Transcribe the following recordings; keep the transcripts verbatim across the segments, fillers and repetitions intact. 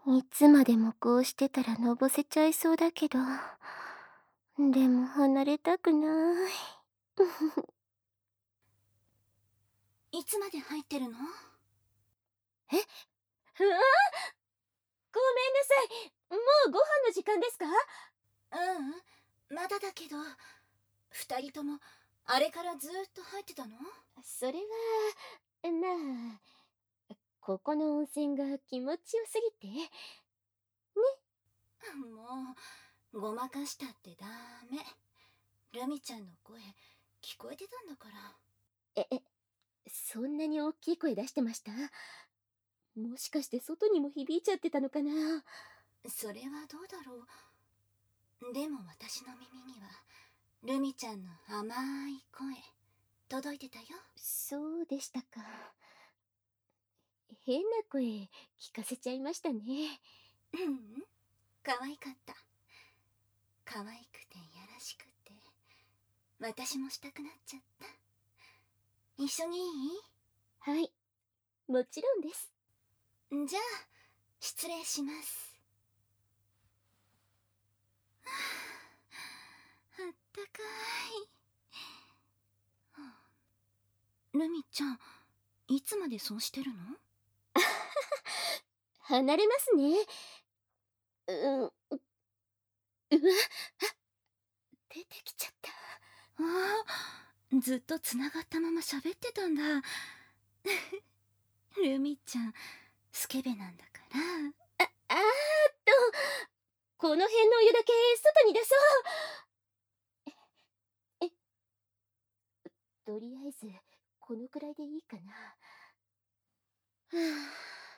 いつまでもこうしてたらのぼせちゃいそうだけど、でも離れたくない。 いつまで入ってるの？ え、うわ、ごめんなさい。もうご飯の時間ですか？ ううん、まだだけど。二人ともあれからずーっと入ってたの？ それは、まあ、ここの温泉が気持ちよすぎて。ね。 もうごまかしたってダメ。ルミちゃんの声聞こえてたんだから。 え、え、そんなに大きい声出してました？もしかして外にも響いちゃってたのかな？ それはどうだろう。でも私の耳にはルミちゃんの甘い声届いてたよ。 そうでしたか。変な声聞かせちゃいましたね。 ううん、可愛かった。可愛くてやらしくて私もしたくなっちゃった。一緒にいい？ はい、もちろんです。 じゃあ失礼します。はあ、あったかい。ルミちゃん、いつまでそうしてるの？ 離れますね。う、う、うわ、あ、出てきちゃった。 ああ、ずっとつながったまま喋ってたんだ。ルミちゃん、スケベなんだから。 あ、あーっと、この辺のお湯だけ外に出そう。え、え、とりあえず、このくらいでいいかな。は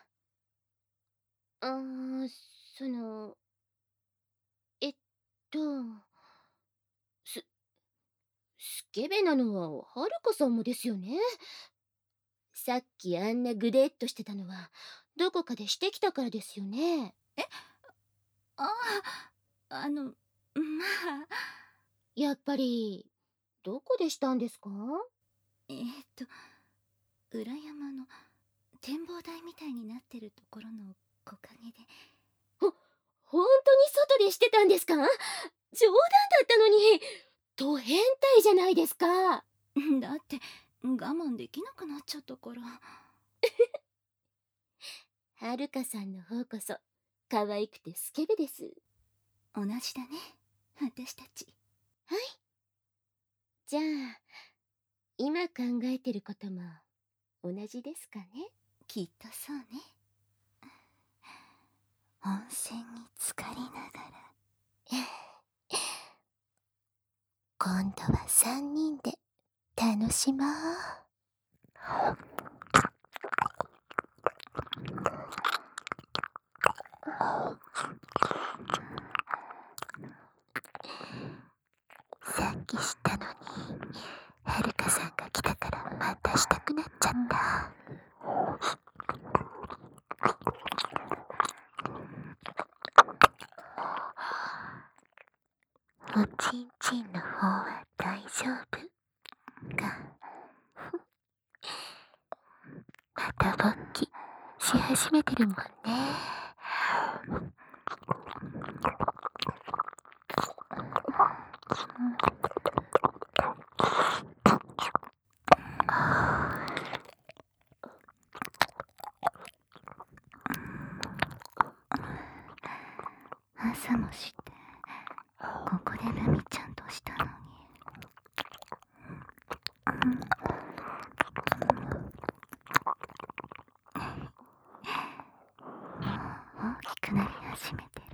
あ、あー、その、えっと、す、スケベなのははるかさんもですよね。さっきあんなグデッとしてたのは、どこかでしてきたからですよね。 え、ああ、あの、まあ。 やっぱり、どこでしたんですか？ えー、っと、裏山の展望台みたいになってるところの木陰で。 ほ、本当に外でしてたんですか？冗談だったのに、ド変態じゃないですか。 だって我慢できなくなっちゃったから。 はるかさんの方こそ、可愛くてスケベです。 同じだね、私たち。 はい。じゃあ、今考えてることも同じですかね？ きっとそうね。温泉に浸かりながら。 今度は三人で楽しもう。さっきしたのに、はるかさんが来たからまたしたくなっちゃった。おちんちんの方は大丈夫か。また勃起し始めてるもんね。 朝もしてここでルミちゃんとしたのに。大きくなり始めてる。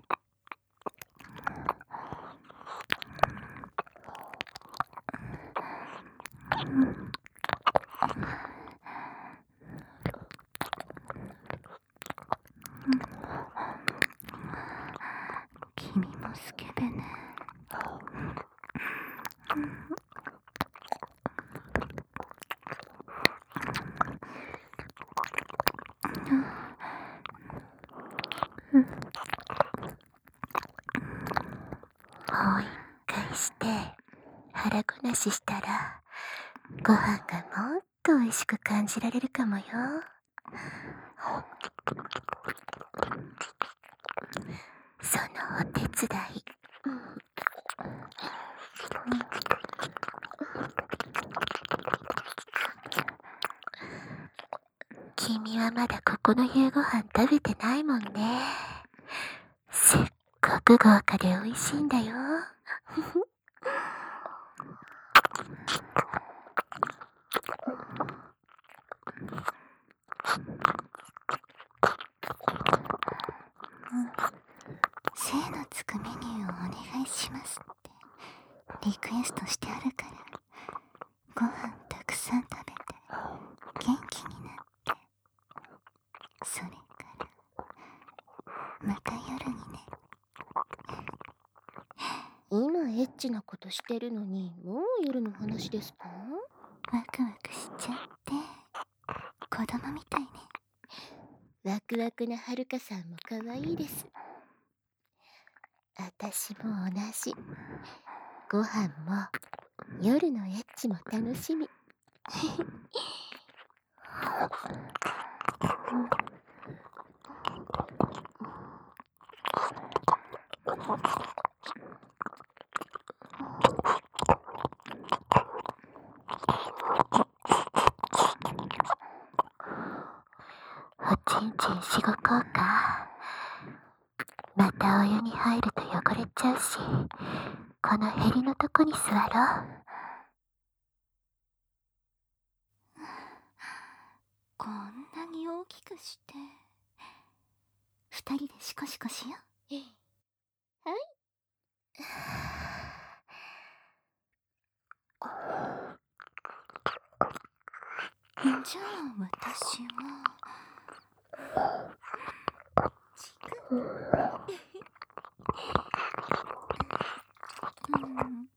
君もスケベね。 もう一回して腹ごなししたら、ご飯がもっと美味しく感じられるかもよ。 お手伝い。君はまだここの夕ご飯食べてないもんね。すっごく豪華で美味しいんだよ。精のつくメニューをお願いしますってリクエストしてあるから、ご飯たくさん食べて元気になって、それからまた夜にね。 今エッチなことしてるのにもう夜の話ですか？ ワクワクしちゃって子供みたいね。 ワクワクなはるかさんも可愛いです。あたしも同じ。ご飯も夜のエッチも楽しみ。 おちんちんしごこうか。またお湯に入ると汚れちゃうし、このへりのとこに座ろう。こんなに大きくして二人でシコシコしよう。 はい。 じゃあ私はチクうん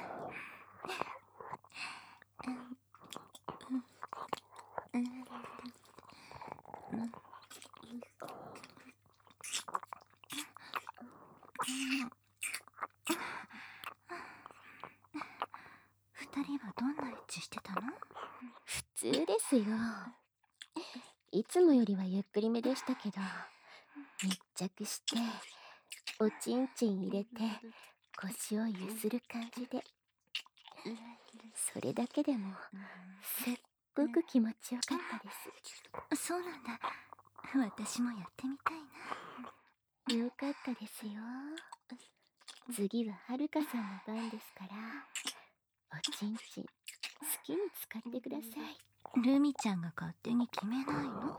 二人はどんなエッチしてたの？ 普通ですよ。いつもよりはゆっくりめでしたけど、密着しておちんちん入れて腰をゆする感じで、それだけでもすっごく気持ちよかったでそうなんだ。私もやってみたいす。よかったですよ。次ははるかさんの番ですから、おちんちん好きに使ってください。 な。ルミちゃんが勝手に決めないの？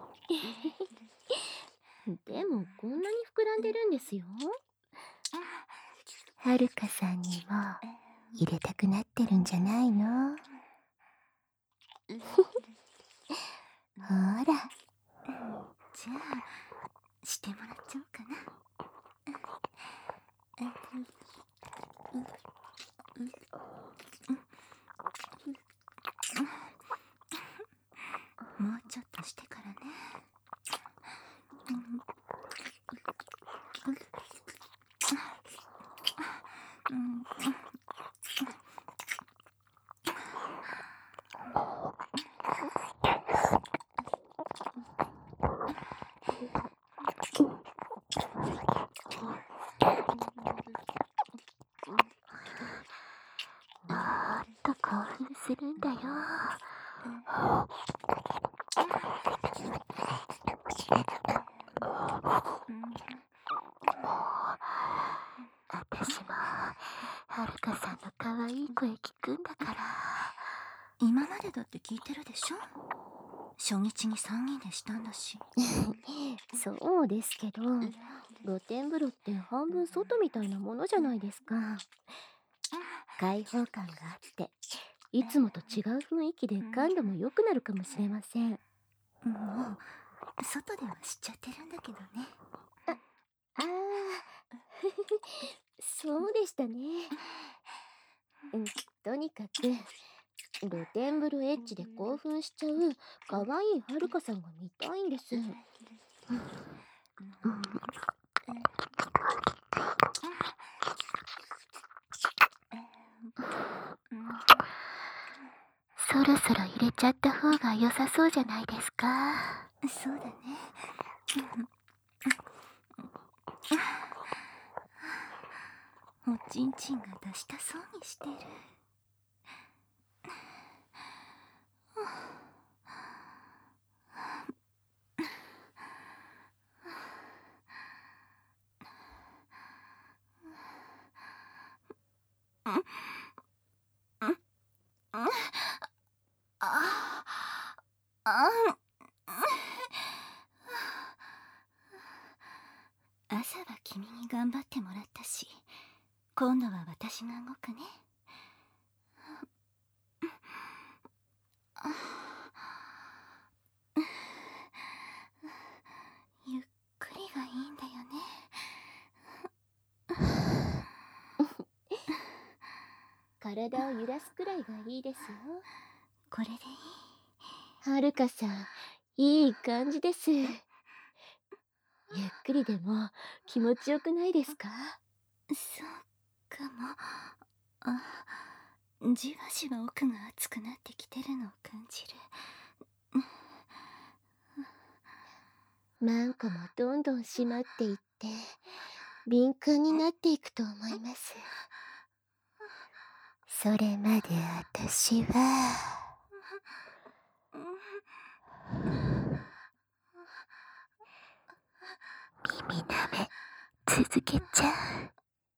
でもこんなに膨らんでるんですよ。 はるかさんにも入れたくなってるんじゃないの？ほら、じゃあしてもらっちゃおうかな。もうちょっとしてからね。もっと興奮するんだよ。私もはるかさんの可愛い声聞くんだから。今までだって聞いてるでしょ。初日にさんにんでしたんだし。 そうですけど、露天風呂って半分外みたいなものじゃないですか。開放感があって、いつもと違う雰囲気で感度も良くなるかもしれません。 もう外では知っちゃってるんだけどね。 ああそうでしたね。うん、とにかく露天風呂エッチで興奮しちゃう可愛いはるかさんが見たいんです。 そろそろ入れちゃった方が良さそうじゃないですか。そうだね。 おちんちんが出したそうにしてる。ああ、朝は君に頑張ってもらったし、今度は私が動くね。ゆっくりがいいんだよね。 体を揺らすくらいがいいですよ。 これでいい？ はるかさん、いい感じです。ゆっくりでも気持ちよくないですか？ そうかも。あ、じわじわ奥が熱くなってきてるのを感じる。 マンコもどんどん締まっていって敏感になっていくと思います。それまで私は耳舐め続けちゃう。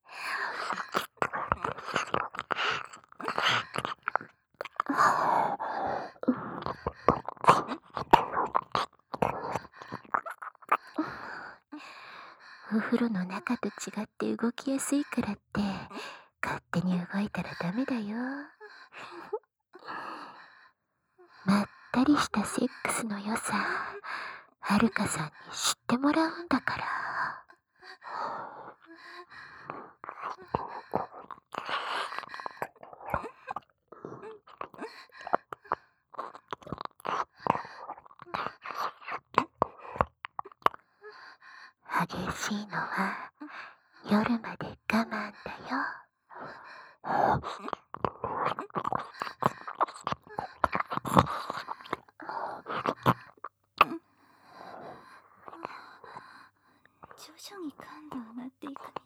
お風呂の中と違って動きやすいからって勝手に動いたらダメだよ。まったりしたセックスの良さ、はるかさんに知ってもらうんだから。激しいのは夜まで我慢だよ。 徐々に感度上がっていくみたい。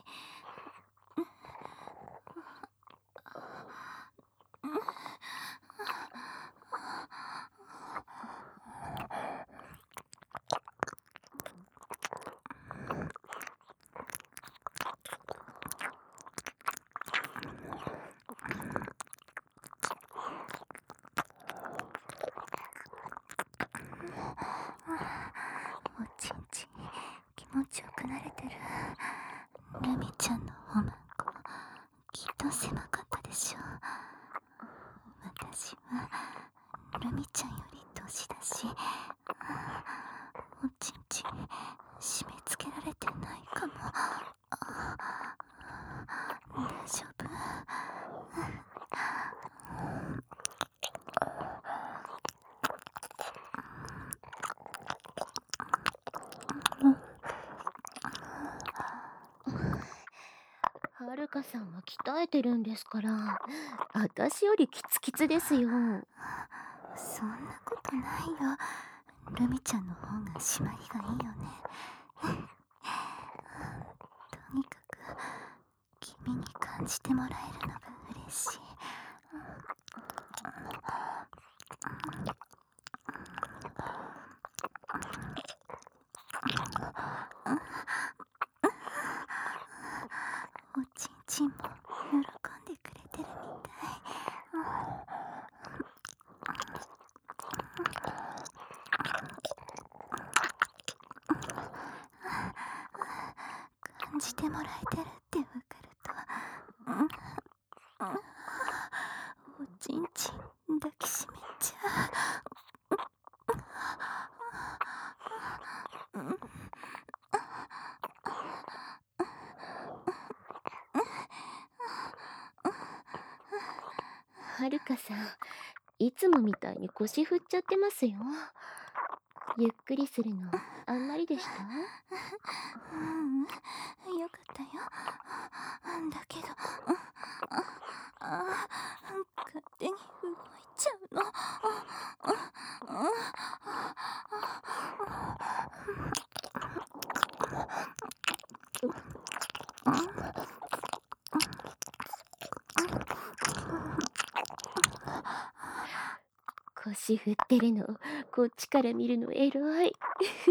おちんちん気持ちよくなれてる。ルミちゃんのおまんこきっと狭かったでしょ。私はルミちゃんより年だし、おちんちん締め付けられてないかも。大丈夫？ はるかさんは鍛えてるんですから、私よりキツキツですよ。 そんなことないよ。ルミちゃんの方が締まりがいいよね。とにかく君に感じてもらえるのが嬉しい。おちんちんも喜んでくれてるみたい。感じてもらえてるってわかると、おちんちん抱きしめちゃう。 はるかさん、いつもみたいに腰振っちゃってますよ。ゆっくりするのあんまりでした？ うん、よかったよ。だけど、勝手に動いちゃうの。 腰振ってるの、こっちから見るのエロい。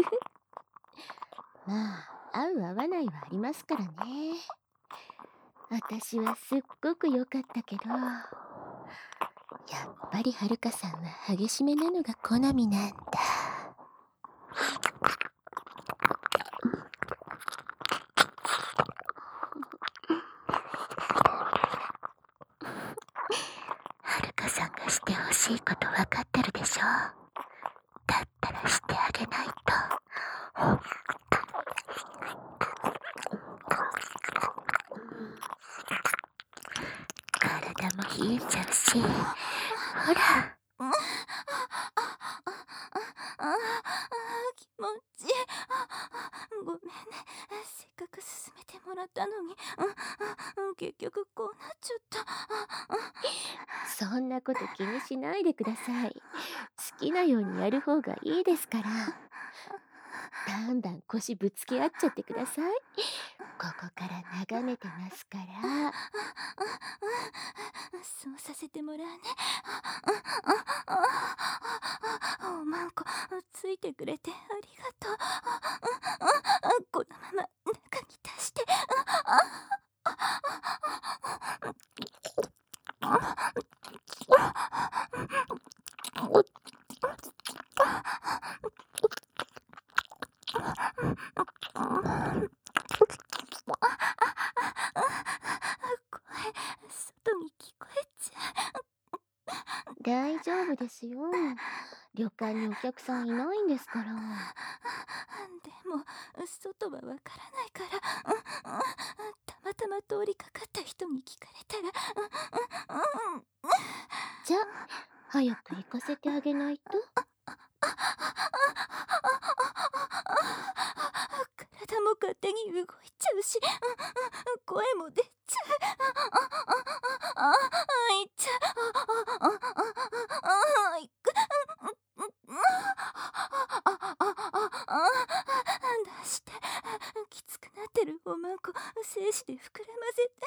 まあ、合う合わないはありますからね。私はすっごく良かったけど、やっぱりはるかさんは激しめなのが好みなんだ。はるかさんがしてほしいことわかってるでしょ。だったらしてあげないと。体も冷えちゃうし、ほら。 ああ、気持ちいい。ごめんね。せっかく勧めてもらったのに、うん、結局こうなっちゃった。 そんなこと気にしないでください。好きなようにやる方がいいですから。だんだん腰ぶつけ合っちゃってください。ここから眺めてますから。 そうさせてもらうね。おまんこついてくれてありがとう。このまま中に出して。外に聞こえちゃう。 大丈夫ですよ。旅館にお客さんいないんですから。 でも外はわからないから、たまたま通りかかった人に聞かれたら、 じゃあ早く行かせてあげないと。 体も勝手に動いちゃうし、声も出ちゃう。あ、いっちゃう。いく。出して。きつくなってるおまんこ精子で膨らませて。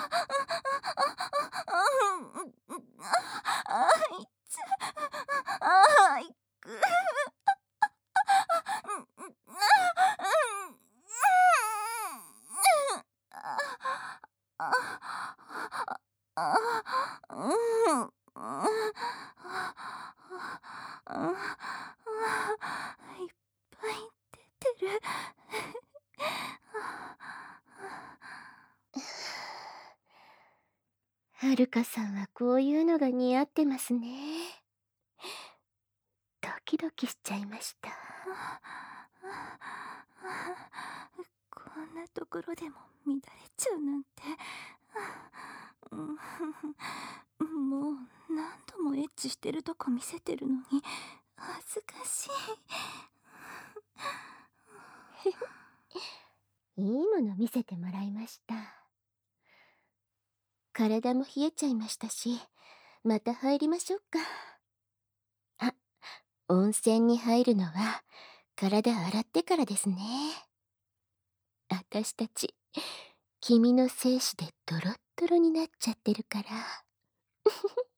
あ、いっちゃう。あ、いく。いっぱい出てる。 はるかさんはこういうのが似合ってますね。ドキドキしちゃいました。 こんなところでも乱れちゃうなんて。もう何度もエッチしてるとこ見せてるのに恥ずかしい。いいもの見せてもらいました。体も冷えちゃいましたし、また入りましょうか。あ、温泉に入るのは体洗ってからですね。あたしたち、君の精子でドロッドロになっちゃってるから。